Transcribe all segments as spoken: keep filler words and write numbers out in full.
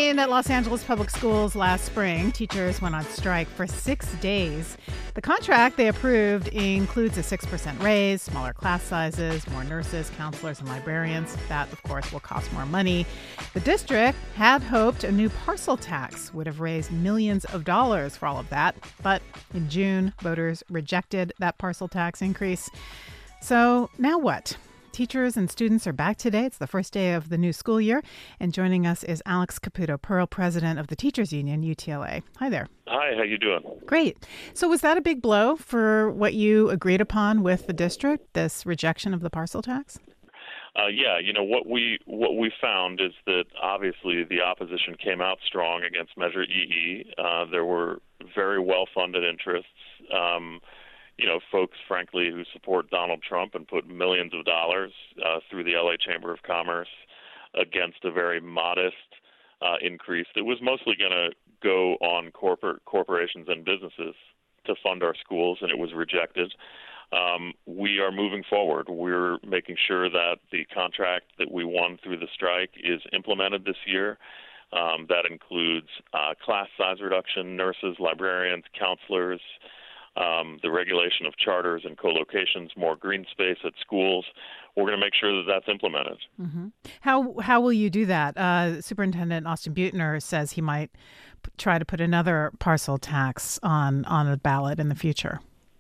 In Los Angeles Public Schools last spring, teachers went on strike for six days. The contract they approved includes a six percent raise, smaller class sizes, more nurses, counselors, and librarians. That, of course, will cost more money. The district had hoped a new parcel tax would have raised millions of dollars for all of that. But in June, voters rejected that parcel tax increase. So now what? Teachers and students are back today. It's the first day of the new school year. And joining us is Alex Caputo Pearl, president of the Teachers Union, U T L A. Hi there. Hi, how you doing? Great. So was that a big blow for what you agreed upon with the district, this rejection of the parcel tax? Uh, yeah, you know, what we what we found is that obviously the opposition came out strong against Measure E E. Uh, there were very well-funded interests. Um You know, folks, frankly, who support Donald Trump and put millions of dollars uh, through the L A Chamber of Commerce against a very modest uh, increase that was mostly going to go on corporate corporations and businesses to fund our schools, and it was rejected. Um, we are moving forward. We're making sure that the contract that we won through the strike is implemented this year. Um, that includes uh, class size reduction, nurses, librarians, counselors, Um, the regulation of charters and co-locations, more green space at schools. We're going to make sure that that's implemented. Mm-hmm. How how will you do that? Uh, Superintendent Austin Beutner says he might p- try to put another parcel tax on, on a ballot in the future.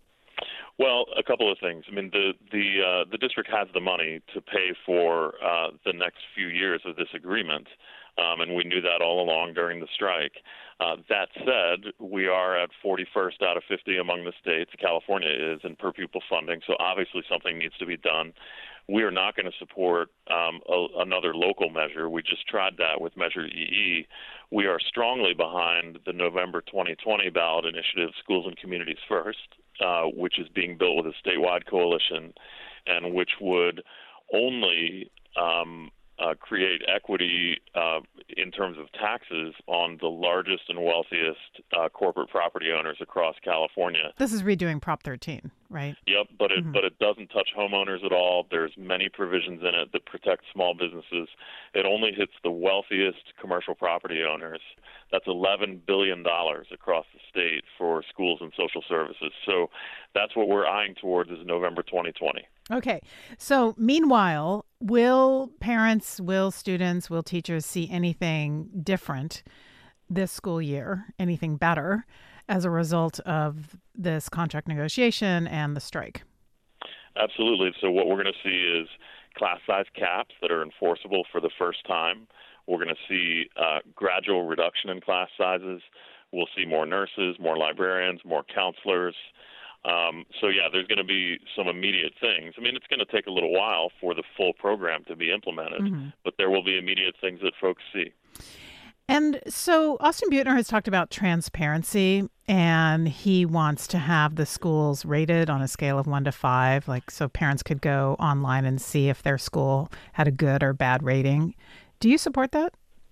Well, a couple of things. I mean, the the uh, the district has the money to pay for uh, the next few years of this agreement, um, and we knew that all along during the strike. Uh, that said, we are at forty-first out of fifty among the states. California is in per pupil funding, so obviously something needs to be done. We are not going to support um, a, another local measure. We just tried that with Measure E E. We are strongly behind the November twenty twenty ballot initiative, Schools and Communities First, uh, which is being built with a statewide coalition and which would only um, Uh, create equity uh, in terms of taxes on the largest and wealthiest uh, corporate property owners across California. This is redoing Prop thirteen, right? Yep, but it Mm-hmm. but it doesn't touch homeowners at all. There's many provisions in it that protect small businesses. It only hits the wealthiest commercial property owners. That's eleven billion dollars across the state for schools and social services. So that's what we're eyeing towards is November twenty twenty. Okay. So meanwhile, will parents, will students, will teachers see anything different this school year, anything better as a result of this contract negotiation and the strike? Absolutely. So what we're going to see is class size caps that are enforceable for the first time. We're going to see uh, gradual reduction in class sizes. We'll see more nurses, more librarians, more counselors. Um, so, yeah, there's going to be some immediate things. I mean, it's going to take a little while for the full program to be implemented, mm-hmm. but there will be immediate things that folks see. And so Austin Beutner has talked about transparency, and he wants to have the schools rated on a scale of one to five, like so parents could go online and see if their school had a good or bad rating. Do you support that?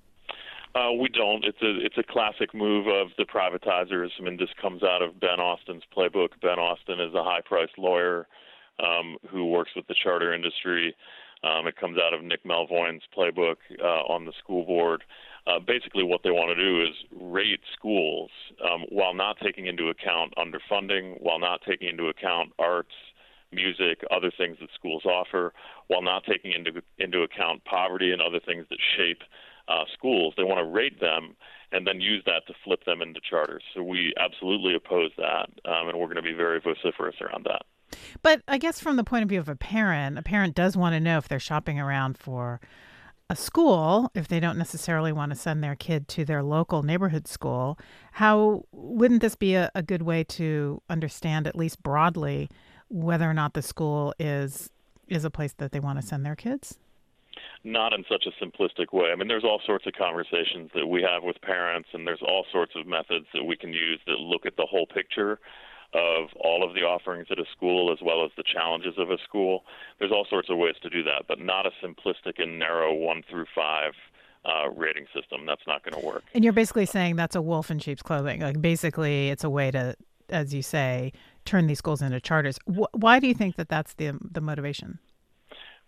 Uh, we don't. It's a it's a classic move of the privatizers. I mean, this comes out of Ben Austin's playbook. Ben Austin is a high-priced lawyer um, who works with the charter industry. Um, it comes out of Nick Melvoin's playbook uh, on the school board. Uh, basically, what they want to do is rate schools um, while not taking into account underfunding, while not taking into account arts, music, other things that schools offer, while not taking into into account poverty and other things that shape Uh, schools. They want to rate them and then use that to flip them into charters. So we absolutely oppose that, um, and we're going to be very vociferous around that. But I guess from the point of view of a parent, a parent does want to know if they're shopping around for a school, if they don't necessarily want to send their kid to their local neighborhood school. How wouldn't this be a, a good way to understand, at least broadly, whether or not the school is is a place that they want to send their kids? Not in such a simplistic way. I mean, there's all sorts of conversations that we have with parents, and there's all sorts of methods that we can use that look at the whole picture of all of the offerings at a school as well as the challenges of a school. There's all sorts of ways to do that, but not a simplistic and narrow one through five uh, rating system. That's not going to work. And you're basically saying that's a wolf in sheep's clothing. Like basically it's a way to, as you say, turn these schools into charters. Wh- why do you think that that's the the motivation?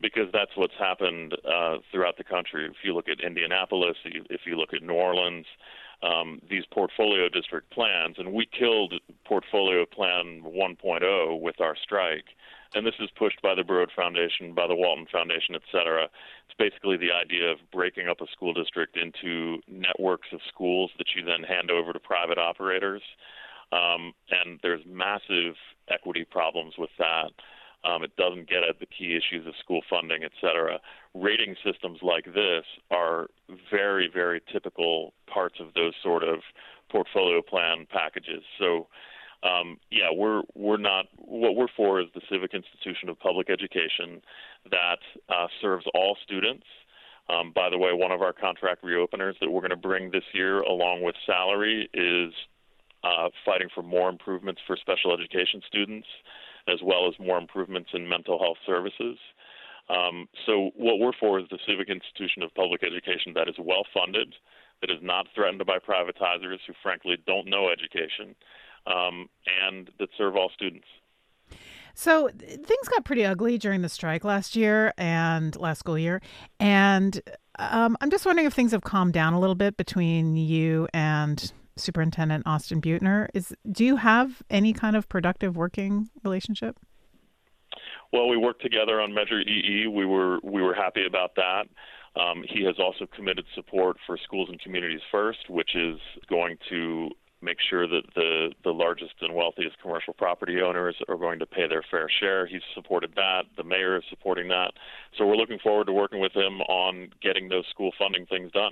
because that's what's happened uh, throughout the country. If you look at Indianapolis, if you look at New Orleans, um, these portfolio district plans, and we killed Portfolio Plan one point oh with our strike. And this is pushed by the Broad Foundation, by the Walton Foundation, et cetera. It's basically the idea of breaking up a school district into networks of schools that you then hand over to private operators. Um, and there's massive equity problems with that. Um, it doesn't get at the key issues of school funding, et cetera. Rating systems like this are very, very typical parts of those sort of portfolio plan packages. So, um, yeah, we're we're not what we're for is the civic institution of public education that uh, serves all students. Um, by the way, one of our contract reopeners that we're going to bring this year, along with salary, is uh, fighting for more improvements for special education students, as well as more improvements in mental health services. Um, so what we're for is the civic institution of public education that is well-funded, that is not threatened by privatizers who frankly don't know education, um, and that serve all students. So things got pretty ugly during the strike last year and last school year. And um, I'm just wondering if things have calmed down a little bit between you and Superintendent Austin Beutner. Is do you have any kind of productive working relationship? Well, we worked together on Measure E E. We were we were happy about that. Um, he has also committed support for Schools and Communities First, which is going to make sure that the, the largest and wealthiest commercial property owners are going to pay their fair share. He's supported that. The mayor is supporting that. So we're looking forward to working with him on getting those school funding things done.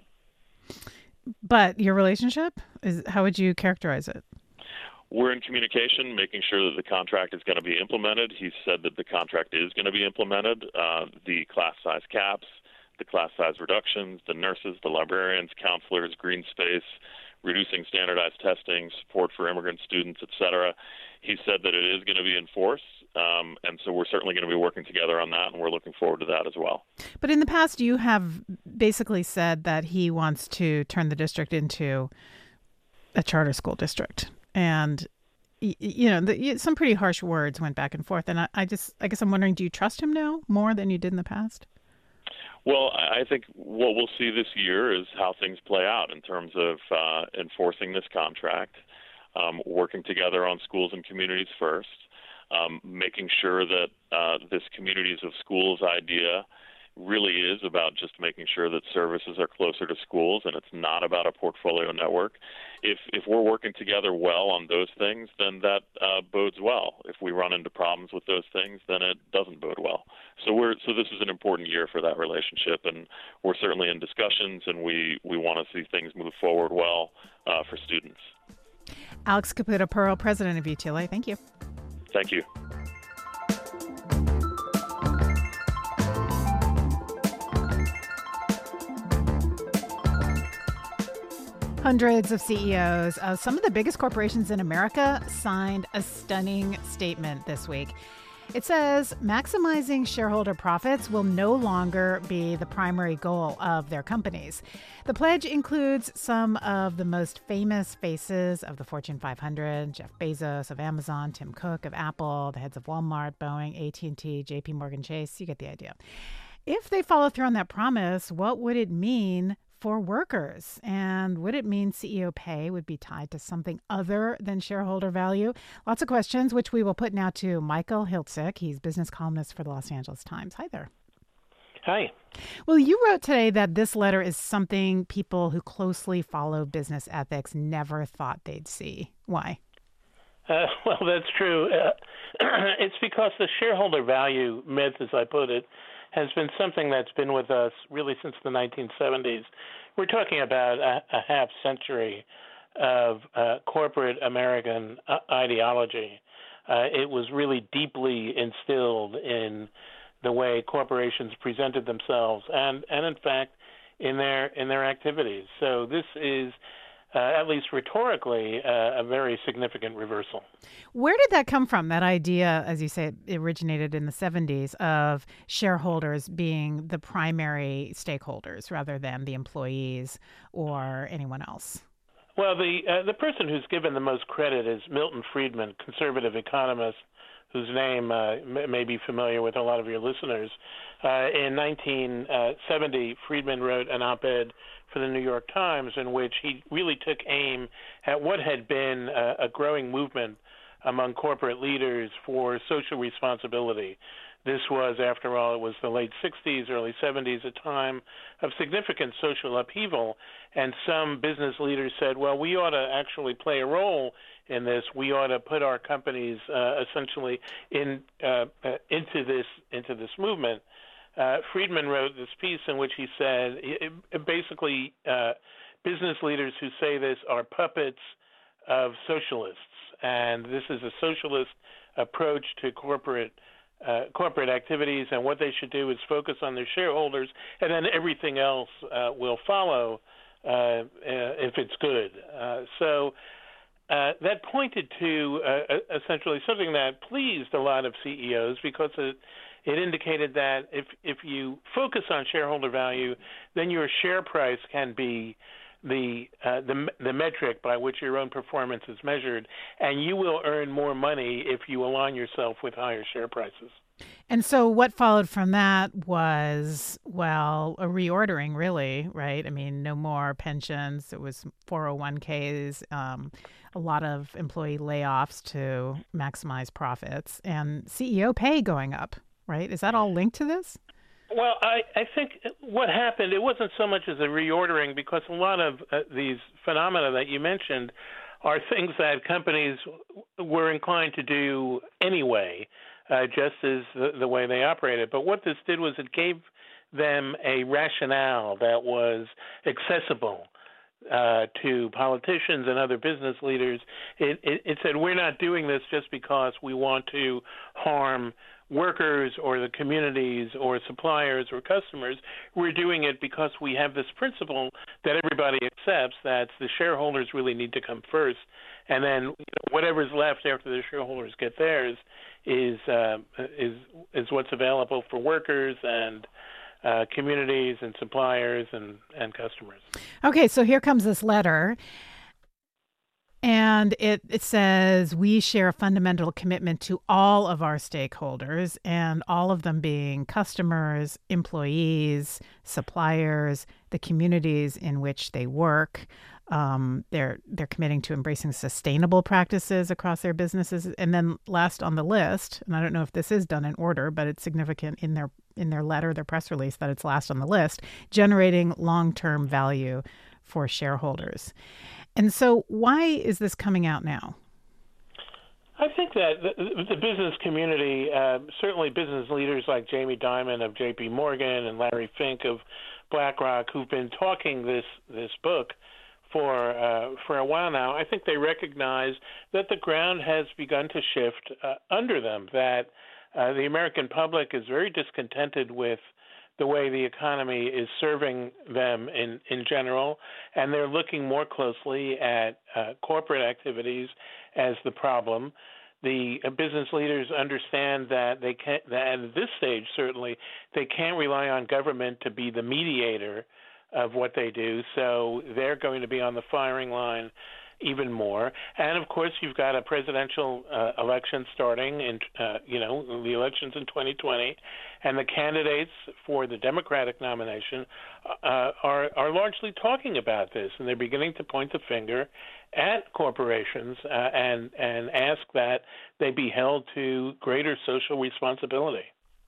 But your relationship, is how would you characterize it? We're in communication, making sure that the contract is going to be implemented. He said that the contract is going to be implemented. Uh, the class size caps, the class size reductions, the nurses, the librarians, counselors, green space, reducing standardized testing, support for immigrant students, et cetera. He said that it is going to be enforced, um, and so we're certainly going to be working together on that, and we're looking forward to that as well. But in the past, you have basically said that he wants to turn the district into a charter school district. And, you know, the, some pretty harsh words went back and forth. And I, I just, I guess I'm wondering, do you trust him now more than you did in the past? Well, I think what we'll see this year is how things play out in terms of uh, enforcing this contract, um, working together on Schools and Communities First, um, making sure that uh, this communities of schools idea really is about just making sure that services are closer to schools, and it's not about a portfolio network. If if we're working together well on those things, then that uh, bodes well. If we run into problems with those things, then it doesn't bode well. So we're so this is an important year for that relationship, and we're certainly in discussions, and we, we want to see things move forward well uh, for students. Alex Caputo-Pearl, president of U T L A. Thank you. Thank you. Hundreds of C E Os of some of the biggest corporations in America signed a stunning statement this week. It says maximizing shareholder profits will no longer be the primary goal of their companies. The pledge includes some of the most famous faces of the Fortune five hundred, Jeff Bezos of Amazon, Tim Cook of Apple, the heads of Walmart, Boeing, A T and T, J P Morgan Chase. You get the idea. If they follow through on that promise, what would it mean for workers? And would it mean C E O pay would be tied to something other than shareholder value? Lots of questions, which we will put now to Michael Hiltzik. He's business columnist for the Los Angeles Times. Hi there. Hi. Well, you wrote today that this letter is something people who closely follow business ethics never thought they'd see. Why? Uh, well, that's true. Uh, it's because the shareholder value myth, as I put it, has been something that's been with us really since the nineteen seventies. We're talking about a, a half century of uh, corporate American uh, ideology. Uh, it was really deeply instilled in the way corporations presented themselves and, and in fact, in their in their activities. So this is, uh, at least rhetorically, uh, a very significant reversal. Where did that come from, that idea, as you say, it originated in the seventies, of shareholders being the primary stakeholders rather than the employees or anyone else? Well, the uh, the person who's given the most credit is Milton Friedman, conservative economist, whose name uh, may be familiar with a lot of your listeners. Uh, in nineteen seventy, Friedman wrote an op-ed for the New York Times in which he really took aim at what had been a, a growing movement among corporate leaders for social responsibility. This was, after all, it was the late sixties, early seventies, a time of significant social upheaval, and some business leaders said, well, we ought to actually play a role in this. We ought to put our companies uh, essentially in uh, uh, into this into this movement. Uh, Friedman wrote this piece in which he said, it, it basically, uh, business leaders who say this are puppets of socialists, and this is a socialist approach to corporate uh, corporate activities, and what they should do is focus on their shareholders, and then everything else uh, will follow uh, uh, if it's good. Uh, so uh, that pointed to uh, essentially something that pleased a lot of C E Os because it It indicated that if if you focus on shareholder value, then your share price can be the uh, the the metric by which your own performance is measured, and you will earn more money if you align yourself with higher share prices. And so what followed from that was, well, a reordering, really, right? I mean, no more pensions. It was four oh one k's, um, a lot of employee layoffs to maximize profits, and C E O pay going up. Right? Is that all linked to this? Well, I, I think what happened, it wasn't so much as a reordering because a lot of uh, these phenomena that you mentioned are things that companies were inclined to do anyway, uh, just as the, the way they operated. But what this did was it gave them a rationale that was accessible uh, to politicians and other business leaders. It, it, it said, we're not doing this just because we want to harm workers or the communities or suppliers or customers. We're doing it because we have this principle that everybody accepts, that the shareholders really need to come first, and then you know, whatever's left after the shareholders get theirs is uh, is is what's available for workers and uh, communities and suppliers and, and customers. Okay, so here comes this letter. And it, it says, we share a fundamental commitment to all of our stakeholders, and all of them being customers, employees, suppliers, the communities in which they work. Um, they're they're committing to embracing sustainable practices across their businesses. And then last on the list, and I don't know if this is done in order, but it's significant in their in their letter, their press release, that it's last on the list, generating long-term value for shareholders. And so why is this coming out now? I think that the, the business community, uh, certainly business leaders like Jamie Dimon of J P Morgan and Larry Fink of BlackRock, who've been talking this this book for uh, for a while now, I think they recognize that the ground has begun to shift uh, under them, that uh, the American public is very discontented with the way the economy is serving them in, in general, and they're looking more closely at uh, corporate activities as the problem. The uh, business leaders understand that they can't, that at this stage certainly, they can't rely on government to be the mediator of what they do, so they're going to be on the firing line even more. And of course, you've got a presidential uh, election starting in, uh, you know, the elections in twenty twenty, and the candidates for the Democratic nomination uh, are are largely talking about this, and they're beginning to point the finger at corporations uh, and and ask that they be held to greater social responsibility.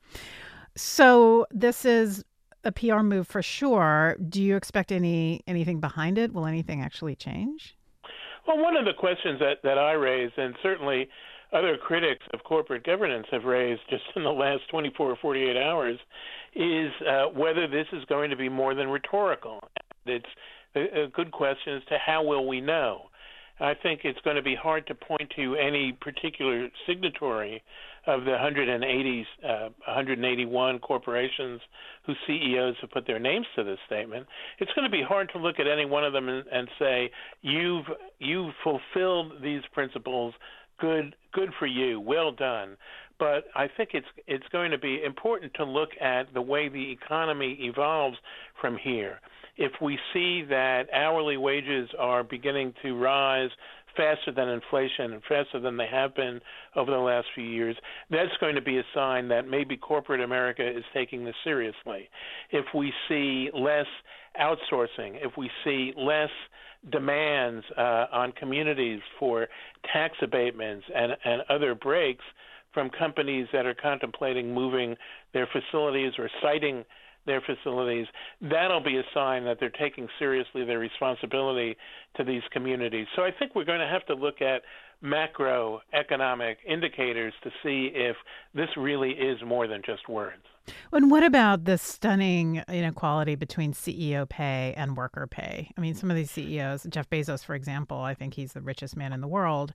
So this is a P R move for sure. Do you expect any anything behind it? Will anything actually change? Well, one of the questions that, that I raised, and certainly other critics of corporate governance have raised just in the last twenty-four or forty-eight hours, is uh, whether this is going to be more than rhetorical. It's a, a good question as to how will we know. I think it's going to be hard to point to any particular signatory of the one hundred eighty, uh, one hundred eighty-one corporations whose C E Os have put their names to this statement. It's going to be hard to look at any one of them and, and say, you've you've fulfilled these principles, good good for you, well done. But I think it's it's going to be important to look at the way the economy evolves from here. If we see that hourly wages are beginning to rise faster than inflation and faster than they have been over the last few years, that's going to be a sign that maybe corporate America is taking this seriously. If we see less outsourcing, if we see less demands uh, on communities for tax abatements and, and other breaks from companies that are contemplating moving their facilities or citing their facilities, that'll be a sign that they're taking seriously their responsibility to these communities. So I think we're going to have to look at macroeconomic indicators to see if this really is more than just words. And what about the stunning inequality between C E O pay and worker pay? I mean, some of these C E Os, Jeff Bezos, for example, I think he's the richest man in the world,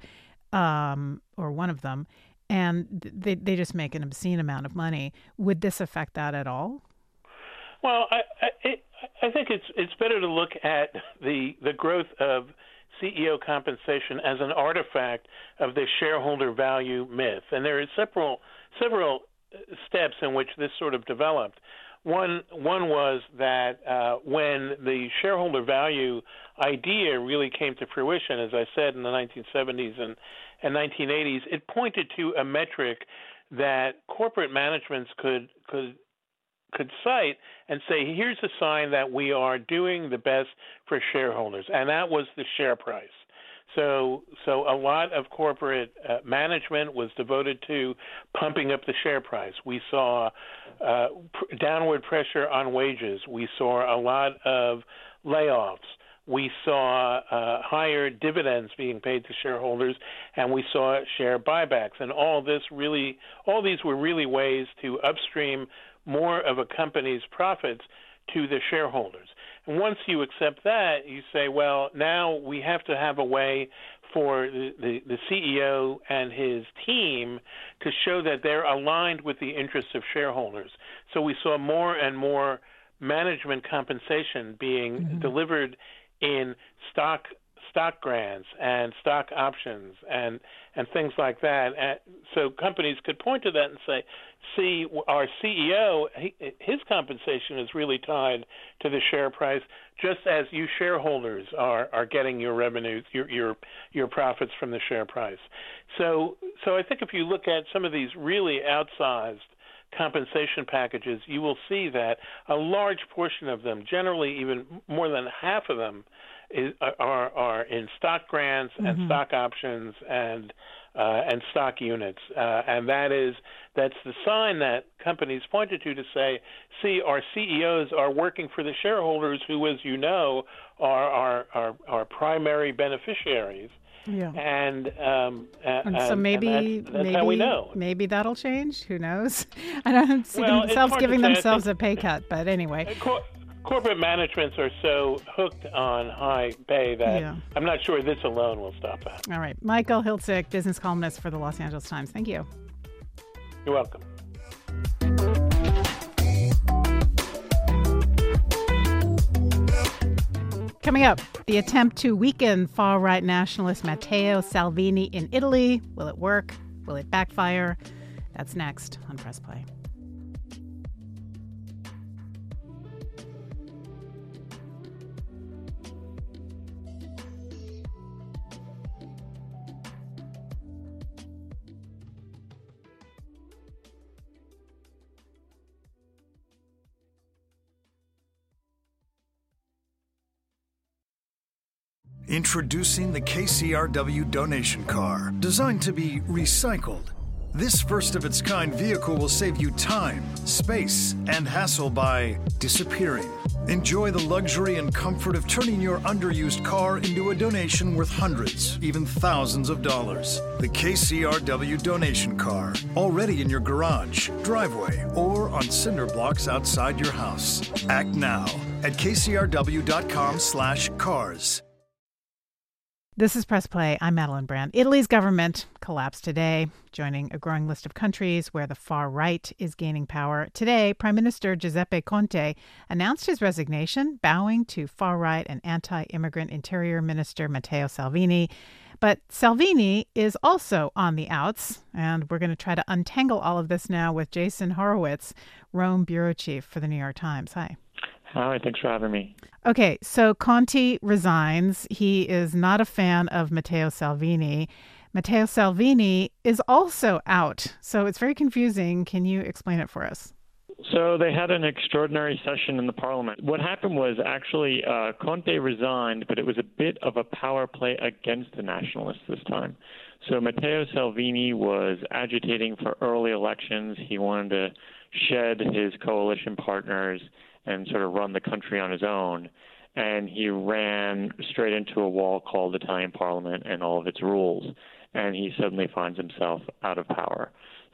um, or one of them, and they, they just make an obscene amount of money. Would this affect that at all? Well, I, I, I think it's it's better to look at the the growth of C E O compensation as an artifact of the shareholder value myth, and there are several several steps in which this sort of developed. One one was that uh, when the shareholder value idea really came to fruition, as I said, in the nineteen seventies and, and nineteen eighties, it pointed to a metric that corporate managements could could could cite and say, here's a sign that we are doing the best for shareholders, and that was the share price. So so a lot of corporate uh, management was devoted to pumping up the share price. We saw uh, pr- downward pressure on wages. We saw a lot of layoffs. We saw uh, higher dividends being paid to shareholders, and we saw share buybacks. And all this really, all these were really ways to upstream more of a company's profits to the shareholders. And once you accept that, you say, well, now we have to have a way for the, the, the C E O and his team to show that they're aligned with the interests of shareholders. So we saw more and more management compensation being mm-hmm. delivered in stock stock grants and stock options and and things like that. And so companies could point to that and say, see, our C E O, he, his compensation is really tied to the share price, just as you shareholders are, are getting your revenues, your, your your profits from the share price. So so I think if you look at some of these really outsized compensation packages, you will see that a large portion of them, generally even more than half of them, is, are are in stock grants mm-hmm. and stock options and uh, and stock units, uh, and that is that's the sign that companies pointed to to say, see, our C E Os are working for the shareholders, who, as you know, are our our, our primary beneficiaries. Yeah. And, um, and, and so maybe and that's, that's maybe how we know. Maybe that'll change. Who knows? I don't see well, themselves giving themselves a pay cut, but anyway. Cor- corporate managements are so hooked on high pay that yeah. I'm not sure this alone will stop that. All right. Michael Hiltzik, business columnist for the Los Angeles Times. Thank you. You're welcome. Coming up, the attempt to weaken far-right nationalist Matteo Salvini in Italy. Will it work? Will it backfire? That's next on Press Play. Introducing the K C R W donation car, designed to be recycled. This first-of-its-kind vehicle will save you time, space, and hassle by disappearing. Enjoy the luxury and comfort of turning your underused car into a donation worth hundreds, even thousands of dollars. The K C R W donation car, already in your garage, driveway, or on cinder blocks outside your house. Act now at kcrw.com slash cars. This is Press Play. I'm Madeline Brand. Italy's government collapsed today, joining a growing list of countries where the far right is gaining power. Today, Prime Minister Giuseppe Conte announced his resignation, bowing to far-right and anti-immigrant Interior Minister Matteo Salvini. But Salvini is also on the outs, and we're going to try to untangle all of this now with Jason Horowitz, Rome bureau chief for the New York Times. Hi. Hi, thanks for having me. Okay, so Conte resigns. He is not a fan of Matteo Salvini. Matteo Salvini is also out, so it's very confusing. Can you explain it for us? So they had an extraordinary session in the parliament. What happened was actually uh, Conte resigned, but it was a bit of a power play against the nationalists this time. So Matteo Salvini was agitating for early elections. He wanted to shed his coalition partners and sort of run the country on his own. And he ran straight into a wall called the Italian parliament and all of its rules. And he suddenly finds himself out of power.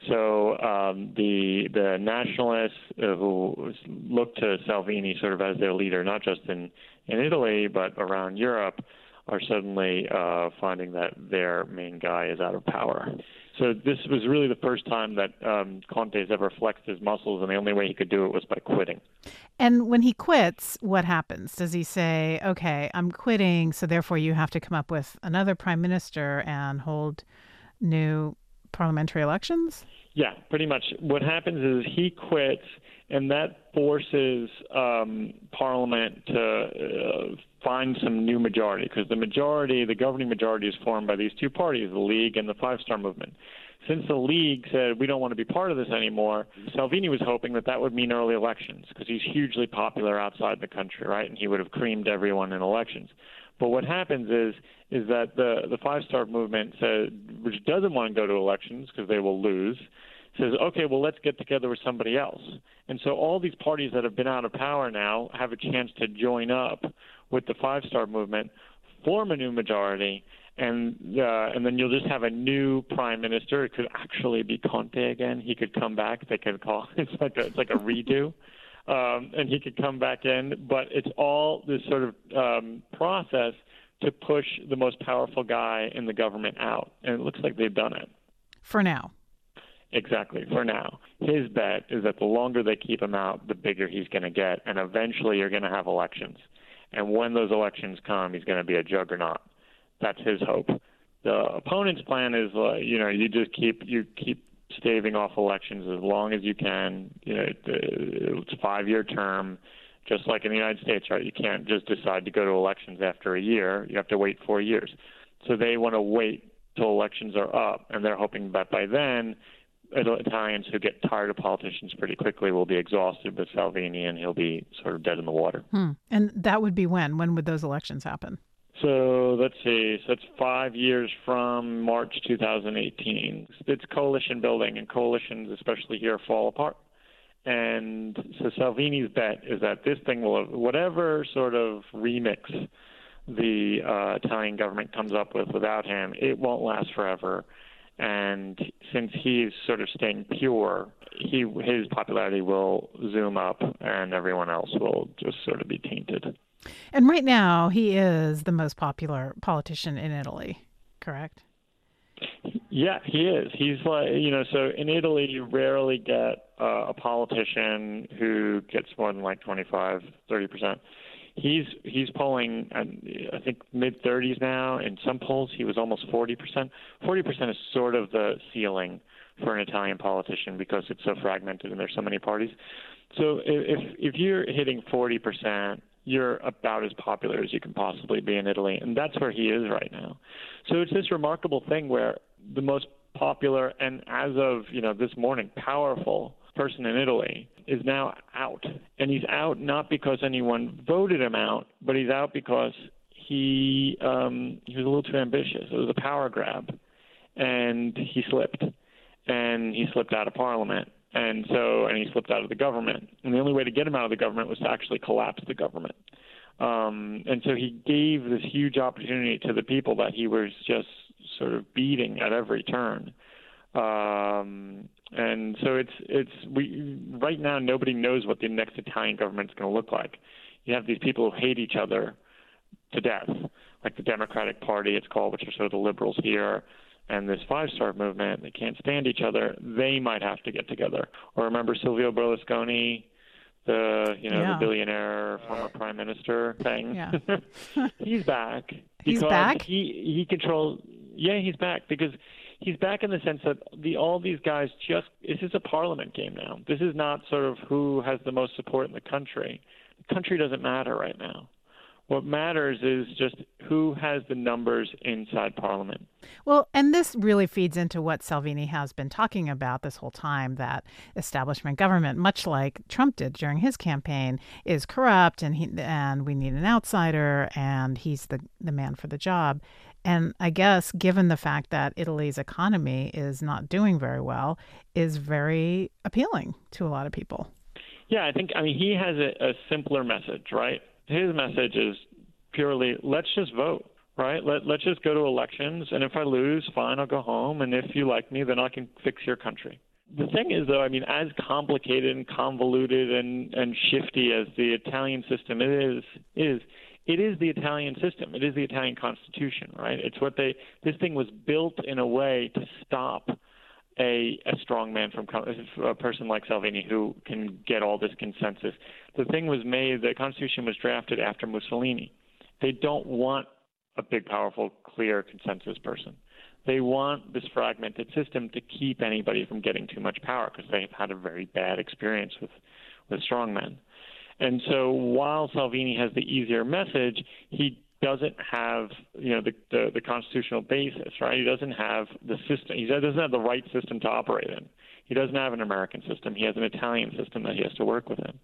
So um, the the nationalists uh, who look to Salvini sort of as their leader, not just in, in Italy, but around Europe, are suddenly uh, finding that their main guy is out of power. So this was really the first time that um, Conte has ever flexed his muscles, and the only way he could do it was by quitting. And when he quits, what happens? Does he say, okay, I'm quitting, so therefore you have to come up with another prime minister and hold new parliamentary elections? Yeah, pretty much. What happens is he quits, and that forces um, Parliament to uh, find some new majority, because the majority, the governing majority, is formed by these two parties, the League and the Five Star Movement. Since the League said we don't want to be part of this anymore, Salvini was hoping that that would mean early elections, because he's hugely popular outside the country, right? And he would have creamed everyone in elections. But what happens is is that the the Five Star Movement said, which doesn't want to go to elections because they will lose, says, okay, well, let's get together with somebody else. And so all these parties that have been out of power now have a chance to join up with the Five Star Movement, form a new majority, and uh, and then you'll just have a new prime minister. It could actually be Conte again. He could come back. They could call it's like a, it's like a redo. Um, and he could come back in, but it's all this sort of um, process to push the most powerful guy in the government out. And it looks like they've done it. For now. Exactly, for now. His bet is that the longer they keep him out, the bigger he's going to get, and eventually you're going to have elections. And when those elections come, he's going to be a juggernaut. That's his hope. The opponent's plan is, uh, you know, you just keep you keep staving off elections as long as you can. You know, it's a five-year term, just like in the United States, right? You can't just decide to go to elections after a year. You have to wait four years. So they want to wait till elections are up, and they're hoping that by then Italians who get tired of politicians pretty quickly will be exhausted with Salvini, and he'll be sort of dead in the water. Hmm. And that would be when? When would those elections happen? So let's see. So it's five years from March two thousand eighteen. It's coalition building, and coalitions, especially here, fall apart. And so Salvini's bet is that this thing will, whatever sort of remix the uh, Italian government comes up with without him, it won't last forever. And since he's sort of staying pure, he his popularity will zoom up, and everyone else will just sort of be tainted. And right now, he is the most popular politician in Italy, correct? Yeah, he is. He's like, you know, so in Italy, you rarely get uh, a politician who gets more than like twenty-five, thirty percent. He's he's polling, I think, mid-thirties now. In some polls, he was almost forty percent. forty percent is sort of the ceiling for an Italian politician because it's so fragmented and there's so many parties. So if if you're hitting forty percent, you're about as popular as you can possibly be in Italy, and that's where he is right now. So it's this remarkable thing where the most popular and, as of you know this morning, powerful person in Italy is now out. And he's out not because anyone voted him out, but he's out because he um, he was a little too ambitious. It was a power grab, and he slipped. And he slipped out of Parliament. And so, and he slipped out of the government. And the only way to get him out of the government was to actually collapse the government. Um, and so he gave this huge opportunity to the people that he was just sort of beating at every turn. Um, and so it's it's we right now nobody knows what the next Italian government is going to look like. You have these people who hate each other to death, like the Democratic Party, it's called, which are sort of the liberals here, and this Five Star Movement. They can't stand each other. They might have to get together. Or remember Silvio Berlusconi, the you know yeah. the billionaire former prime minister thing. Yeah. He's back. He's because back? He he controls. Yeah, he's back because he's back in the sense that the all these guys just this is a parliament game now. This is not sort of who has the most support in the country. The country doesn't matter right now. What matters is just who has the numbers inside Parliament. Well, and this really feeds into what Salvini has been talking about this whole time, that establishment government, much like Trump did during his campaign, is corrupt, and he, and we need an outsider, and he's the, the man for the job. And I guess given the fact that Italy's economy is not doing very well, is very appealing to a lot of people. Yeah, I think, I mean, he has a, a simpler message, right? His message is purely, let's just vote, right? Let, let's just go to elections, and if I lose, fine, I'll go home, and if you like me, then I can fix your country. The thing is, though, I mean, as complicated and convoluted and, and shifty as the Italian system is, is, it is the Italian system. It is the Italian Constitution, right? It's what they, this thing was built in a way to stop A, a strong man from a person like Salvini who can get all this consensus. The thing was made, the Constitution was drafted after Mussolini. They don't want a big, powerful, clear consensus person. They want this fragmented system to keep anybody from getting too much power because they've had a very bad experience with, with strongmen. And so while Salvini has the easier message, he doesn't have, you know, the, the, the constitutional basis, right? He doesn't have the system. He doesn't have the right system to operate in. He doesn't have an American system. He has an Italian system that he has to work within.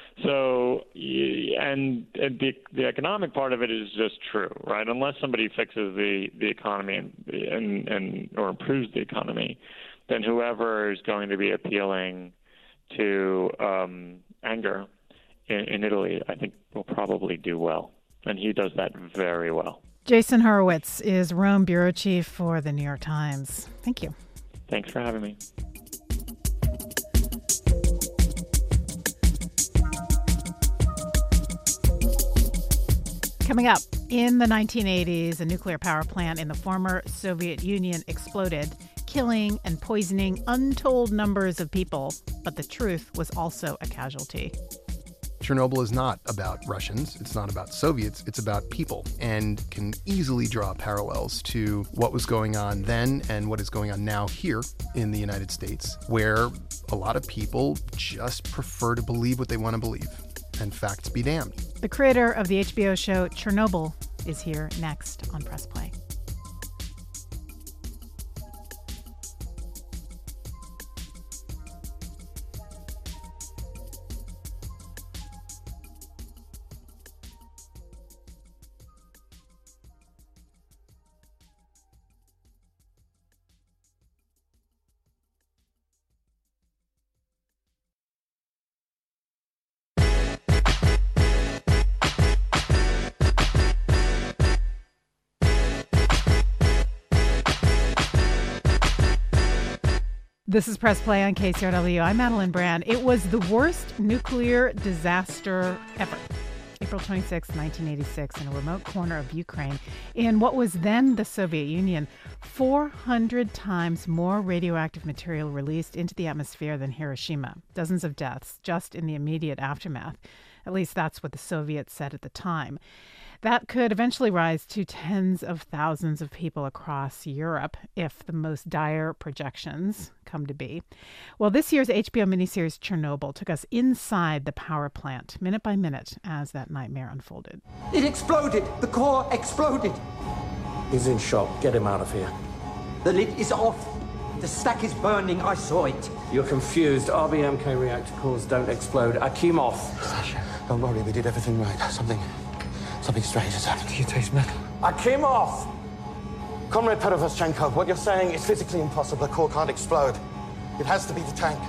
So, and, and the, the economic part of it is just true, right? Unless somebody fixes the, the economy and, and, and or improves the economy, then whoever is going to be appealing to um, anger in, in Italy, I think, will probably do well. And he does that very well. Jason Horowitz is Rome bureau chief for the New York Times. Thank you. Thanks for having me. Coming up, in the nineteen eighties, a nuclear power plant in the former Soviet Union exploded, killing and poisoning untold numbers of people. But the truth was also a casualty. Chernobyl is not about Russians, it's not about Soviets, it's about people, and can easily draw parallels to what was going on then and what is going on now here in the United States, where a lot of people just prefer to believe what they want to believe, and facts be damned. The creator of the H B O show Chernobyl is here next on Press Play. This is Press Play on K C R W. I'm Madeline Brand. It was the worst nuclear disaster ever. April twenty-sixth, nineteen eighty-six, in a remote corner of Ukraine, in what was then the Soviet Union, four hundred times more radioactive material released into the atmosphere than Hiroshima. Dozens of deaths just in the immediate aftermath. At least that's what the Soviets said at the time. That could eventually rise to tens of thousands of people across Europe if the most dire projections come to be. Well, this year's H B O miniseries Chernobyl took us inside the power plant, minute by minute, as that nightmare unfolded. It exploded! The core exploded! He's in shock. Get him out of here. The lid is off. The stack is burning. I saw it. You're confused. R B M K reactor cores don't explode. Akimov. Sasha, don't worry. We did everything right. Something... Something strange has happened. You taste metal. Akimov! Comrade Perovoshenko, what you're saying is physically impossible. The core can't explode. It has to be the tank.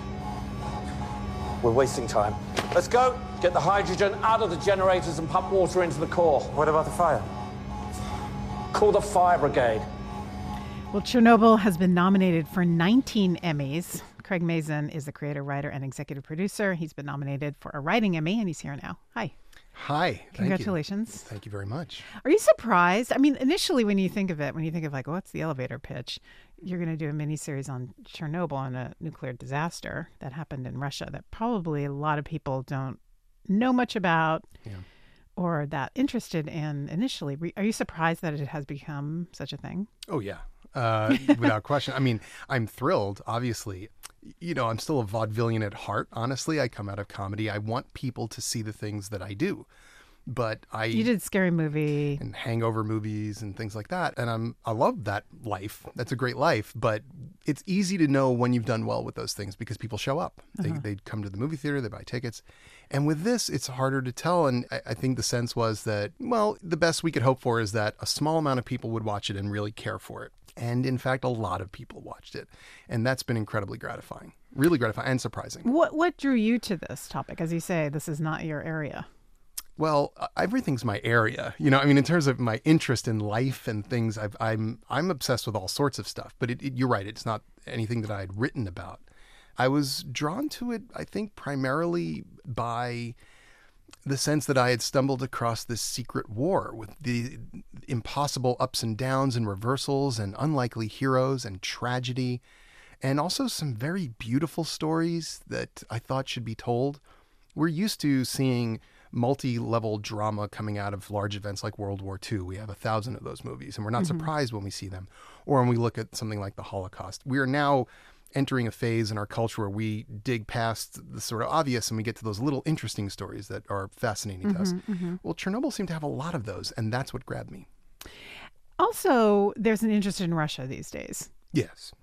We're wasting time. Let's go. Get the hydrogen out of the generators and pump water into the core. What about the fire? Call the fire brigade. Well, Chernobyl has been nominated for nineteen Emmys. Craig Mazin is the creator, writer, and executive producer. He's been nominated for a writing Emmy, and he's here now. Hi. Hi. Congratulations. Thank you. Thank you very much. Are you surprised? I mean, initially when you think of it, when you think of like, what's the elevator pitch? You're going to do a miniseries on Chernobyl and a nuclear disaster that happened in Russia that probably a lot of people don't know much about yeah. or that interested in initially. Are you surprised that it has become such a thing? Oh, yeah. uh, without question. I mean, I'm thrilled, obviously. You know, I'm still a vaudevillian at heart. Honestly, I come out of comedy. I want people to see the things that I do. But I You did Scary Movie and Hangover movies and things like that, and I'm I love that life. That's a great life. But it's easy to know when you've done well with those things because people show up. They Uh-huh. they come to the movie theater, they buy tickets, and with this, it's harder to tell. And I, I think the sense was that well, the best we could hope for is that a small amount of people would watch it and really care for it. And in fact, a lot of people watched it, and that's been incredibly gratifying, really gratifying and surprising. What what drew you to this topic? As you say, this is not your area. Well, uh, everything's my area, you know. I mean, in terms of my interest in life and things, I've, I'm I'm obsessed with all sorts of stuff. But it, it, you're right; it's not anything that I had written about. I was drawn to it, I think, primarily by the sense that I had stumbled across this secret war with the impossible ups and downs and reversals and unlikely heroes and tragedy, and also some very beautiful stories that I thought should be told. We're used to seeing multi-level drama coming out of large events like World War Two. We have a thousand of those movies, and we're not Mhm. surprised when we see them. Or when we look at something like the Holocaust. We are now entering a phase in our culture where we dig past the sort of obvious and we get to those little interesting stories that are fascinating to us. Mhm, mhm. Well, Chernobyl seemed to have a lot of those, and that's what grabbed me. Also, there's an interest in Russia these days. Yes.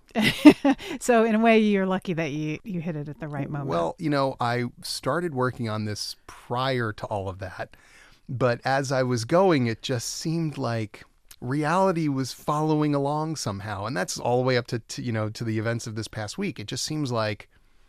So in a way, you're lucky that you, you hit it at the right moment. Well, you know, I started working on this prior to all of that. But as I was going, it just seemed like reality was following along somehow. And that's all the way up to, to, you know, to the events of this past week. It just seems like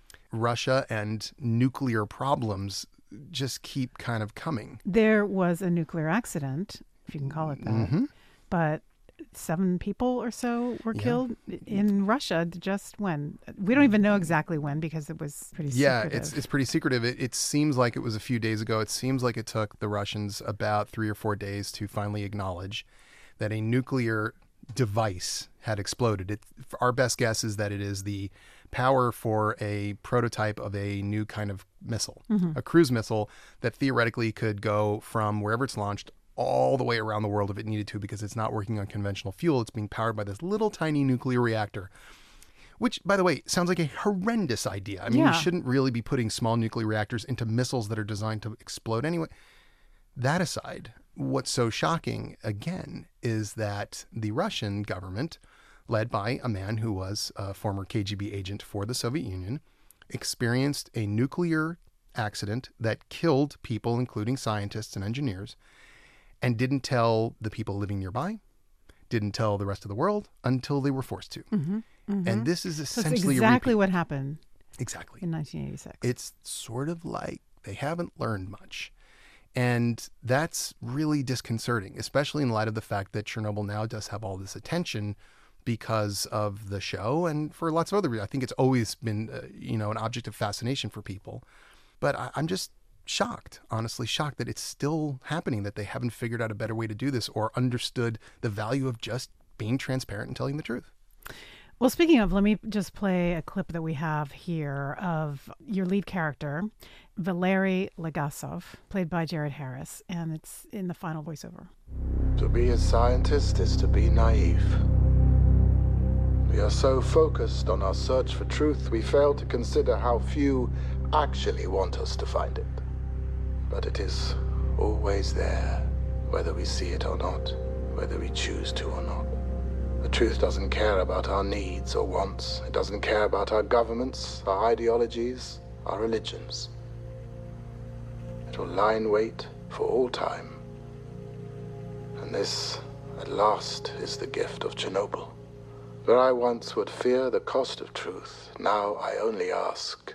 Russia and nuclear problems just keep kind of coming. There was a nuclear accident, if you can call it that. Mhm. But seven people or so were Yeah. killed in Russia just when. We don't even know exactly when because it was pretty Yeah, secretive. it's it's pretty secretive. It, it seems like it was a few days ago. It seems like it took the Russians about three or four days to finally acknowledge that a nuclear device had exploded. It, our best guess is that it is the power for a prototype of a new kind of missile, Mhm. a cruise missile that theoretically could go from wherever it's launched all the way around the world if it needed to, because it's not working on conventional fuel. It's being powered by this little tiny nuclear reactor, which, by the way, sounds like a horrendous idea. I mean, Yeah. you shouldn't really be putting small nuclear reactors into missiles that are designed to explode anyway. That aside, what's so shocking, again, is that the Russian government, led by a man who was a former K G B agent for the Soviet Union, experienced a nuclear accident that killed people, including scientists and engineers, and didn't tell the people living nearby, didn't tell the rest of the world until they were forced to. Mhm, mhm. And this is So it's essentially exactly a repeat. what happened. Exactly. In nineteen eighty-six. It's sort of like they haven't learned much. And that's really disconcerting, especially in light of the fact that Chernobyl now does have all this attention because of the show and for lots of other reasons. I think it's always been, uh, you know, an object of fascination for people. But I, I'm just shocked, honestly shocked that it's still happening, that they haven't figured out a better way to do this or understood the value of just being transparent and telling the truth. Well, speaking of, let me just play a clip that we have here of your lead character, Valery Legasov, played by Jared Harris, and it's in the final voiceover. To be a scientist is to be naive. We are so focused on our search for truth, we fail to consider how few actually want us to find it. But it is always there, whether we see it or not, whether we choose to or not. The truth doesn't care about our needs or wants. It doesn't care about our governments, our ideologies, our religions. It will lie in wait for all time. And this, at last, is the gift of Chernobyl. Where I once would fear the cost of truth, now I only ask,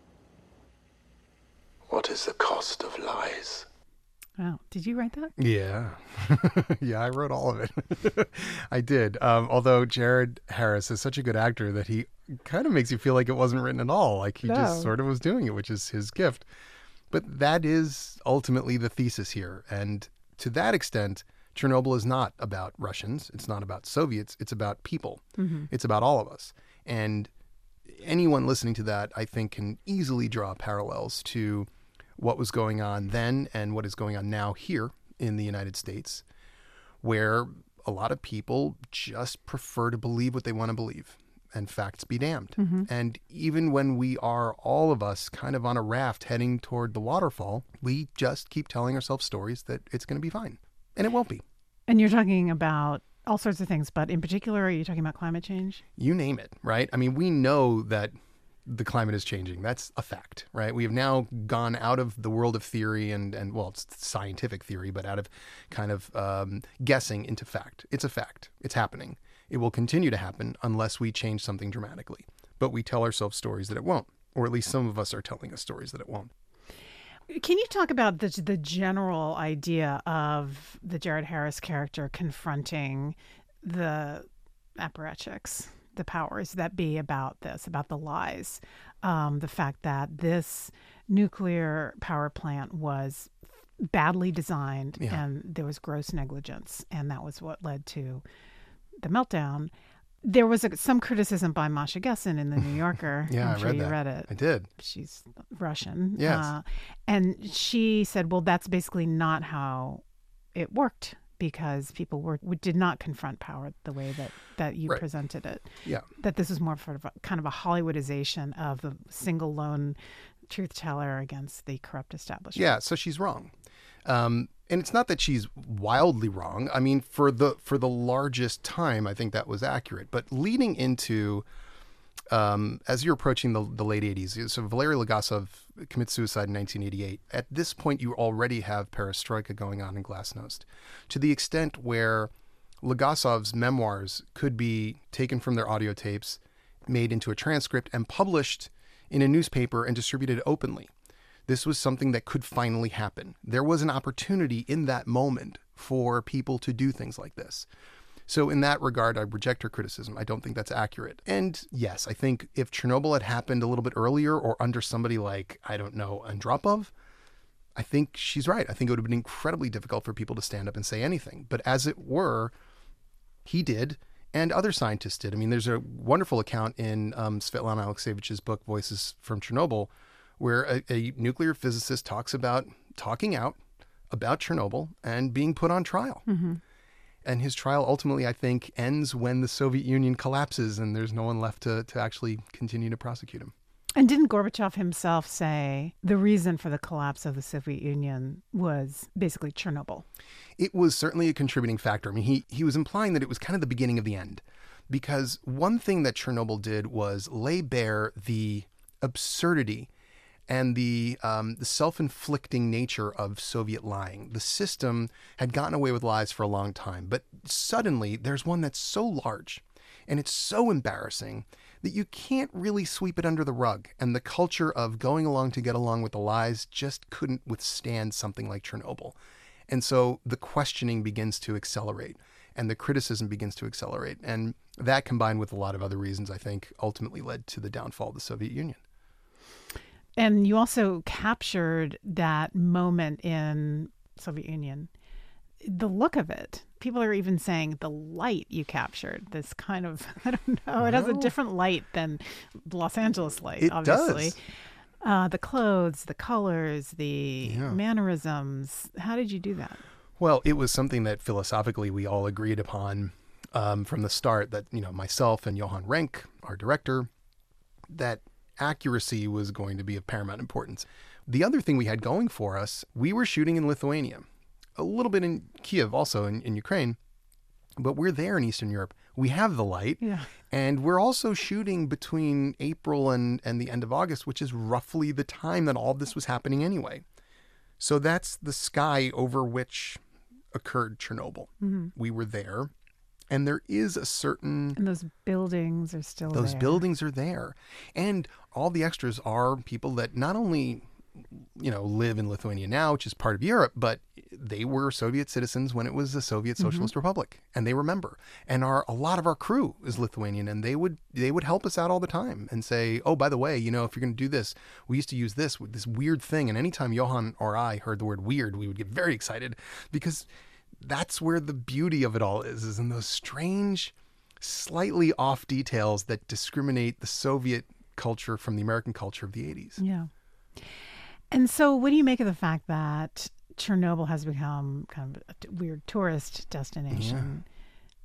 what is the cost of lies? Wow. Did you write that? Yeah. Yeah, I wrote all of it. I did. Um, although Jared Harris is such a good actor that he kind of makes you feel like it wasn't written at all. Like he No. just sort of was doing it, which is his gift. But that is ultimately the thesis here. And to that extent, Chernobyl is not about Russians. It's not about Soviets. It's about people. Mhm. It's about all of us. And anyone listening to that, I think, can easily draw parallels to what was going on then and what is going on now here in the United States, where a lot of people just prefer to believe what they want to believe, and facts be damned. Mm-hmm. And even when we are, all of us, kind of on a raft heading toward the waterfall, we just keep telling ourselves stories that it's going to be fine. And it won't be. And you're talking about all sorts of things, but in particular, are you talking about climate change? You name it, right? I mean, we know that the climate is changing. That's a fact, right? We have now gone out of the world of theory and, and well, it's scientific theory, but out of kind of um, guessing into fact. It's a fact. It's happening. It will continue to happen unless we change something dramatically. But we tell ourselves stories that it won't, or at least some of us are telling us stories that it won't. Can you talk about the, the general idea of the Jared Harris character confronting the apparatchiks, the powers that be about this, about the lies, um, the fact that this nuclear power plant was badly designed Yeah. and there was gross negligence, and that was what led to the meltdown. There was a, some criticism by Masha Gessen in the New Yorker. Yeah, I'm I sure read you that. read it. I did. She's Russian. Yes. Uh, and she said, well, that's basically not how it worked, because people were did not confront power the way that, that you Right. presented it. Yeah. That this was more sort of a, kind of a Hollywoodization of the single lone truth teller against the corrupt establishment. Yeah, so she's wrong. Um, and it's not that she's wildly wrong. I mean, for the for the largest time, I think that was accurate. But leading into, um, as you're approaching the, the late eighties, so Valery Legasov commits suicide in nineteen eighty-eight. At this point, you already have perestroika going on in Glasnost, to the extent where Legasov's memoirs could be taken from their audio tapes, made into a transcript, and published in a newspaper and distributed openly. This was something that could finally happen. There was an opportunity in that moment for people to do things like this. So in that regard, I reject her criticism. I don't think that's accurate. And yes, I think if Chernobyl had happened a little bit earlier or under somebody like, I don't know, Andropov, I think she's right. I think it would have been incredibly difficult for people to stand up and say anything. But as it were, he did, and other scientists did. I mean, there's a wonderful account in um, Svetlana Alexievich's book, Voices from Chernobyl, where a, a nuclear physicist talks about talking out about Chernobyl and being put on trial. Mm-hmm. And his trial ultimately, I think, ends when the Soviet Union collapses and there's no one left to, to actually continue to prosecute him. And didn't Gorbachev himself say the reason for the collapse of the Soviet Union was basically Chernobyl? It was certainly a contributing factor. I mean, he, he was implying that it was kind of the beginning of the end. Because one thing that Chernobyl did was lay bare the absurdity and the um, the self-inflicting nature of Soviet lying. The system had gotten away with lies for a long time, but suddenly there's one that's so large and it's so embarrassing that you can't really sweep it under the rug. And the culture of going along to get along with the lies just couldn't withstand something like Chernobyl. And so the questioning begins to accelerate and the criticism begins to accelerate. And that, combined with a lot of other reasons, I think ultimately led to the downfall of the Soviet Union. And you also captured that moment in Soviet Union, the look of it. People are even saying the light you captured, this kind of, I don't know, it has a different light than the Los Angeles light, it obviously. Does. Uh, the clothes, the colors, the Yeah. mannerisms. How did you do that? Well, it was something that philosophically we all agreed upon um, from the start, that, you know, myself and Johan Renck, our director, that accuracy was going to be of paramount importance. The other thing we had going for us, we were shooting in Lithuania, a little bit in Kiev, also in, in Ukraine, but we're there in Eastern Europe. We have the light, Yeah. and we're also shooting between April and, and the end of August, which is roughly the time that all this was happening anyway. So that's the sky over which occurred Chernobyl. Mm-hmm. We were there, and there is a certain... And those buildings are still Those there. buildings are there. And all the extras are people that not only, you know, live in Lithuania now, which is part of Europe, but they were Soviet citizens when it was a Soviet Socialist Mm-hmm. Republic, and they remember. And our a lot of our crew is Lithuanian, and they would they would help us out all the time and say, oh, by the way, you know, if you're going to do this, we used to use this this weird thing. And anytime Johan or I heard the word weird, we would get very excited, because that's where the beauty of it all is, is in those strange, slightly off details that discriminate the Soviet culture from the American culture of the eighties. Yeah. And so what do you make of the fact that Chernobyl has become kind of a t- weird tourist destination?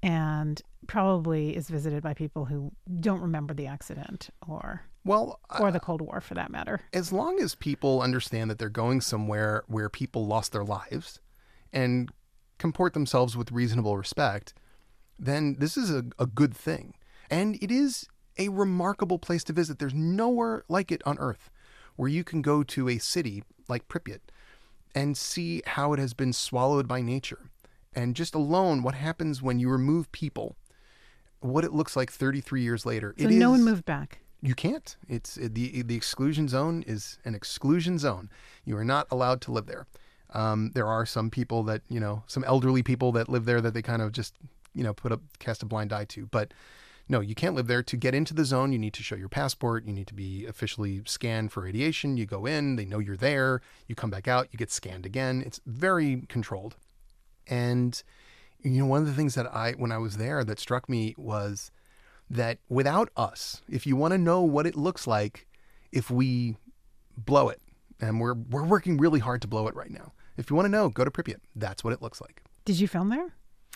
and probably is visited by people who don't remember the accident or well, or uh, the Cold War for that matter. As long as people understand that they're going somewhere where people lost their lives and comport themselves with reasonable respect, then this is a, a good thing. And it is a remarkable place to visit. There's nowhere like it on Earth where you can go to a city like Pripyat and see how it has been swallowed by nature. And just alone, what happens when you remove people, what it looks like thirty-three years later. So it no is, one moved back. You can't. It's the the exclusion zone is an exclusion zone. You are not allowed to live there. Um, there are some people that, you know, some elderly people that live there that they kind of just, you know, put up, cast a blind eye to. But no, you can't live there. To get into the zone, you need to show your passport. You need to be officially scanned for radiation. You go in, they know you're there. You come back out, you get scanned again. It's very controlled. And, you know, one of the things that I, when I was there that struck me was that without us, if you want to know what it looks like if we blow it, and we're we're working really hard to blow it right now. If you want to know, go to Pripyat. That's what it looks like. Did you film there?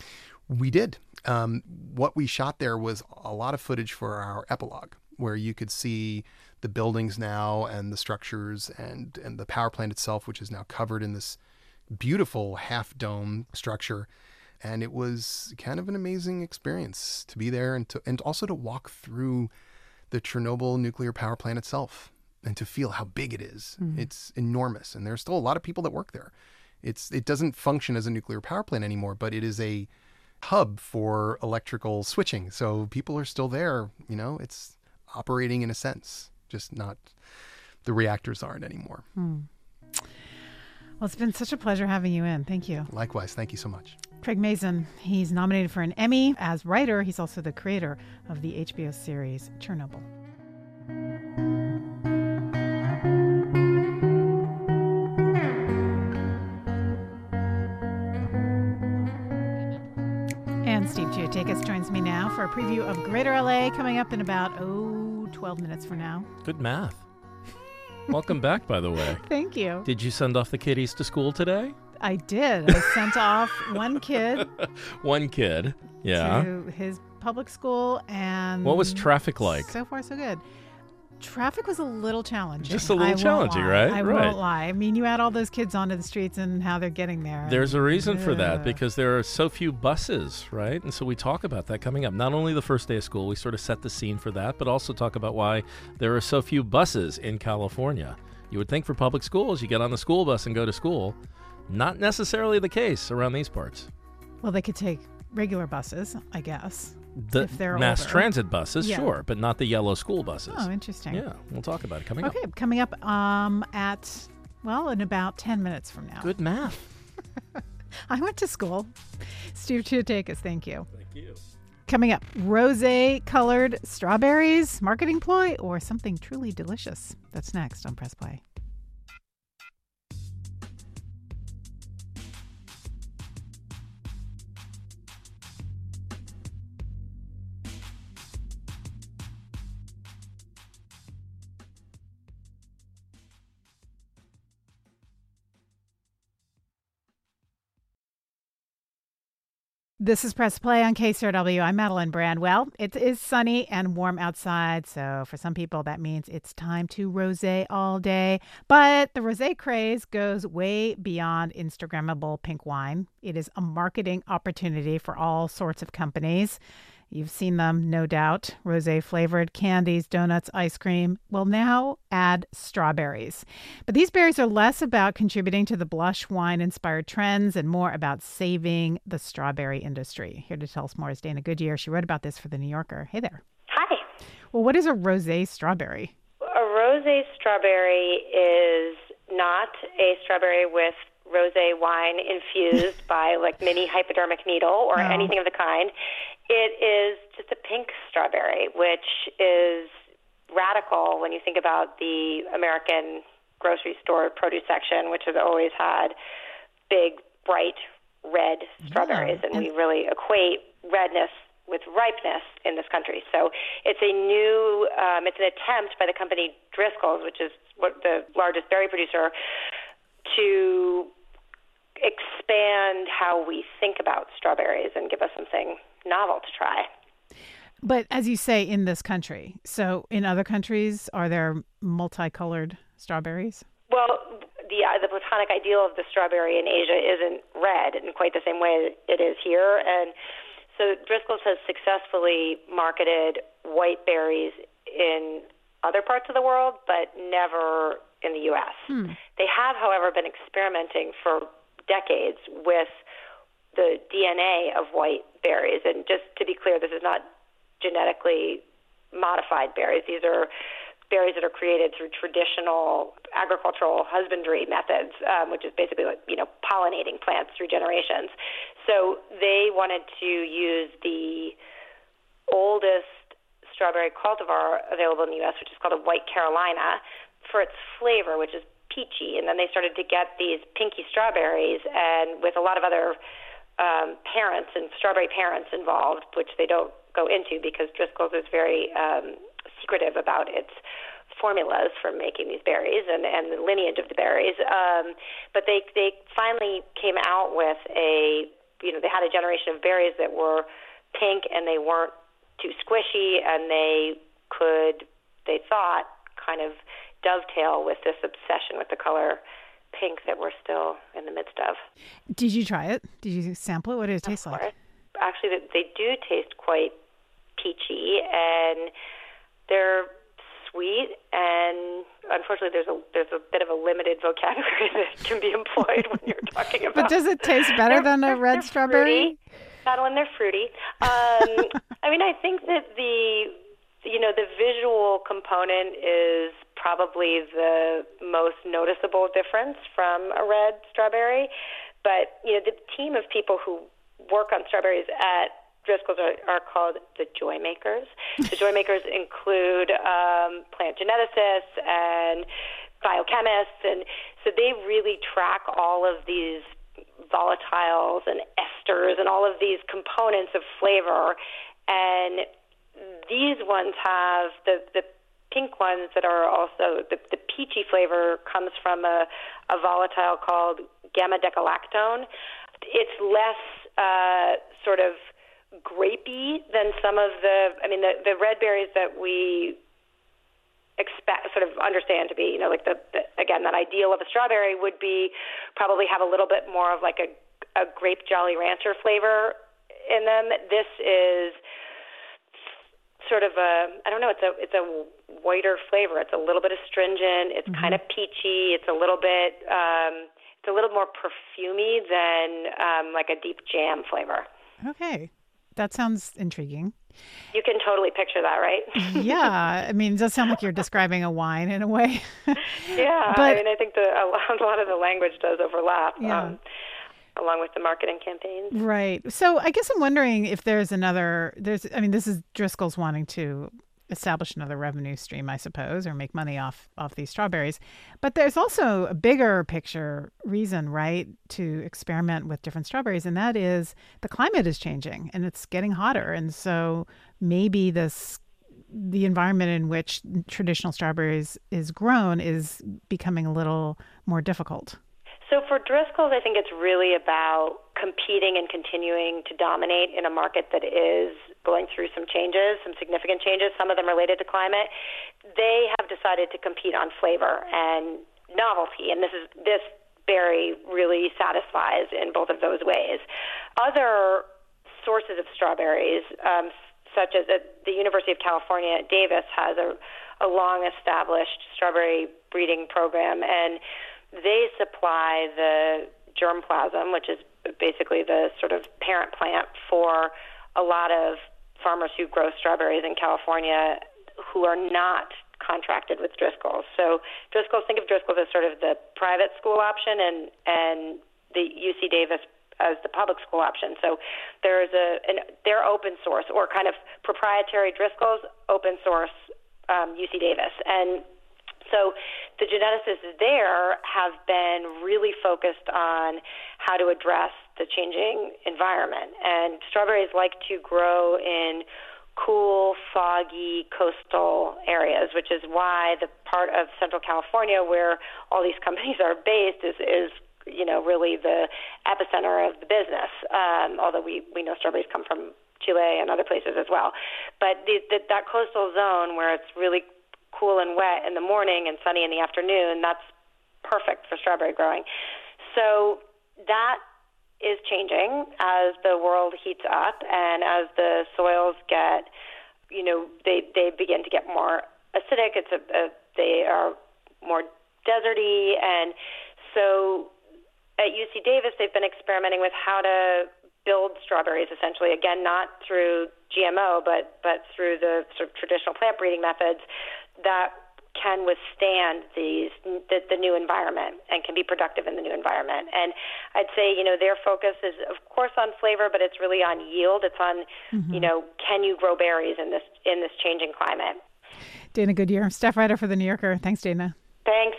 We did. Um, what we shot there was a lot of footage for our epilogue, where you could see the buildings now and the structures and, and the power plant itself, which is now covered in this beautiful half dome structure. And it was kind of an amazing experience to be there and to, and also to walk through the Chernobyl nuclear power plant itself and to feel how big it is. Mm-hmm. It's enormous. And there's still a lot of people that work there. It's, it doesn't function as a nuclear power plant anymore, but it is a hub for electrical switching. So people are still there, you know, it's operating in a sense, just not, the reactors aren't anymore. Mm. Well, it's been such a pleasure having you in. Thank you. Likewise. Thank you so much. Craig Mazin, he's nominated for an Emmy. As writer, he's also the creator of the H B O series Chernobyl. And Steve Chiotakis joins me now for a preview of Greater L A coming up in about, oh, twelve minutes from now. Good math. Welcome back, by the way. Thank you. Did you send off the kiddies to school today? I did. I sent off one kid. One kid, yeah. To his public school, and what was traffic like? So far, so good. Traffic was a little challenging. Just a little I challenging, right? I right. won't lie. I mean, you add all those kids onto the streets and how they're getting there. There's a reason Ugh. for that, because there are so few buses, right? And so we talk about that coming up. Not only the first day of school, we sort of set the scene for that, but also talk about why there are so few buses in California. You would think for public schools, you get on the school bus and go to school. Not necessarily the case around these parts. Well, they could take regular buses, I guess. The if they're mass older. transit buses, yeah. Sure, but not the yellow school buses. Oh, interesting. Yeah, we'll talk about it coming okay, up. Okay, coming up um, at, well, in about ten minutes from now. Good math. I went to school. Steve Chiotakis, thank you. Thank you. Coming up, rosé-colored strawberries, marketing ploy, or something truly delicious. That's next on Press Play. This is Press Play on K C R W. I'm Madeline Brand. Well, it is sunny and warm outside, so for some people that means it's time to rosé all day. But the rosé craze goes way beyond Instagrammable pink wine. It is a marketing opportunity for all sorts of companies. You've seen them, no doubt. Rosé-flavored candies, donuts, ice cream. Well, now add strawberries. But these berries are less about contributing to the blush wine-inspired trends and more about saving the strawberry industry. Here to tell us more is Dana Goodyear. She wrote about this for The New Yorker. Hey there. Hi. Well, what is a rosé strawberry? A rosé strawberry is not a strawberry with rosé wine infused by like mini hypodermic needle or no. anything of the kind. It is just a pink strawberry, which is radical when you think about the American grocery store produce section, which has always had big, bright red strawberries, yeah. and we really equate redness with ripeness in this country. So it's a new, um, it's an attempt by the company Driscoll's, which is what the largest berry producer, to expand how we think about strawberries and give us something novel to try. But as you say, in this country, so in other countries, are there multicolored strawberries? Well, the uh, the platonic ideal of the strawberry in Asia isn't red in quite the same way it is here. And so Driscoll's has successfully marketed white berries in other parts of the world, but never in the U S. Hmm. They have, however, been experimenting for decades with the D N A of white berries. And just to be clear, this is not genetically modified berries. These are berries that are created through traditional agricultural husbandry methods, um, which is basically like, you know, pollinating plants through generations. So they wanted to use the oldest strawberry cultivar available in the U S, which is called a White Carolina, for its flavor, which is peachy. And then they started to get these pinky strawberries, and with a lot of other um, parents and strawberry parents involved, which they don't go into because Driscoll's is very um, secretive about its formulas for making these berries and, and the lineage of the berries. Um, but they they finally came out with a, you know, they had a generation of berries that were pink and they weren't too squishy, and they could, they thought, kind of dovetail with this obsession with the color pink that we're still in the midst of. Did you try it? Did you sample it? What did it taste like? Actually, they do taste quite peachy, and they're sweet, and unfortunately there's a there's a bit of a limited vocabulary that can be employed when you're talking about. But does it taste better than a red strawberry? Fruity. Not when they're fruity. Um, I mean, I think that the you know the visual component is probably the most noticeable difference from a red strawberry, but you know the team of people who work on strawberries at Driscoll's are, are called the Joy Makers. The Joy Makers include um, plant geneticists and biochemists, and so they really track all of these volatiles and esters and all of these components of flavor. And these ones have the the pink ones that are also the, the peachy flavor comes from a, a volatile called gamma decalactone. It's less uh, sort of grapey than some of the, I mean, the, the red berries that we expect, sort of understand to be, you know, like the, the, again, that ideal of a strawberry would be probably have a little bit more of like a, a grape Jolly Rancher flavor in them. This is sort of a, I don't know, it's a, it's a whiter flavor. It's a little bit astringent. It's mm-hmm. kind of peachy. It's a little bit, um, it's a little more perfumey than um, like a deep jam flavor. Okay. That sounds intriguing. You can totally picture that, right? Yeah. I mean, it does sound like you're describing a wine in a way. Yeah. But, I mean, I think the, a lot of the language does overlap, yeah. um, along with the marketing campaigns. Right. So I guess I'm wondering if there's another, there's, I mean, this is Driscoll's wanting to establish another revenue stream, I suppose, or make money off, off these strawberries. But there's also a bigger picture reason, right, to experiment with different strawberries, and that is the climate is changing and it's getting hotter. And so maybe this the environment in which traditional strawberries is grown is becoming a little more difficult. So for Driscoll's, I think it's really about competing and continuing to dominate in a market that is going through some changes, some significant changes, some of them related to climate. They have decided to compete on flavor and novelty, and this is this berry really satisfies in both of those ways. Other sources of strawberries, um, such as at the University of California at Davis, has a, a long-established strawberry breeding program, and they supply the germplasm, which is basically the sort of parent plant for a lot of farmers who grow strawberries in California who are not contracted with Driscoll's. So Driscoll's, think of Driscoll's as sort of the private school option and, and the U C Davis as the public school option. So there's a an, they're open source or kind of proprietary Driscoll's, open source um, U C Davis. And so the geneticists there have been really focused on how to address the changing environment. And strawberries like to grow in cool, foggy, coastal areas, which is why the part of Central California where all these companies are based is, is you know, really the epicenter of the business, um, although we, we know strawberries come from Chile and other places as well. But the, the, that coastal zone where it's really cool and wet in the morning and sunny in the afternoon, that's perfect for strawberry growing. So that is changing as the world heats up and as the soils get, you know, they, they begin to get more acidic. It's a, a they are more deserty. And so at U C Davis, they've been experimenting with how to build strawberries, essentially, again, not through G M O, but, but through the sort of traditional plant breeding methods that can withstand these the, the new environment and can be productive in the new environment. And I'd say, you know, their focus is, of course, on flavor, but it's really on yield. It's on, mm-hmm. you know, can you grow berries in this in this changing climate? Dana Goodyear, staff writer for The New Yorker. Thanks, Dana. Thanks.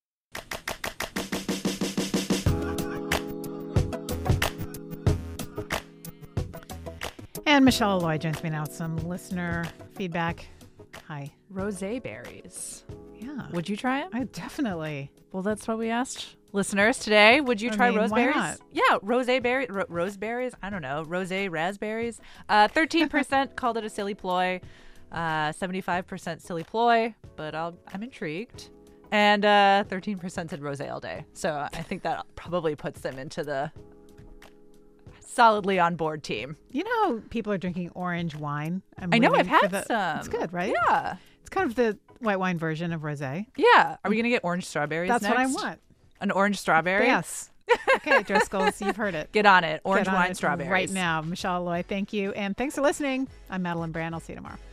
And Michelle Alloy joins me now with some listener feedback. Hi. Rosé berries. Yeah. Would you try it? I definitely. Well, that's what we asked listeners today. Would you I try mean, rose why berries? not? Yeah, rosé berry, ro- rose berries. I don't know, rosé raspberries. Uh, thirteen percent called it a silly ploy. Uh, seventy-five percent silly ploy, but I'll, I'm intrigued. And uh, thirteen percent said rosé all day. So I think that probably puts them into the solidly on board team. You know, people are drinking orange wine. I'm I know, waiting I've for had the, some. It's good, right? Yeah. It's kind of the white wine version of rosé. Yeah. Are we going to get orange strawberries That's next? what I want. An orange strawberry? Yes. Okay, Driscolls, you've heard it. Get on it. Orange Get on wine it strawberries. right now. Michelle Alloy, thank you. And thanks for listening. I'm Madeline Brand. I'll see you tomorrow.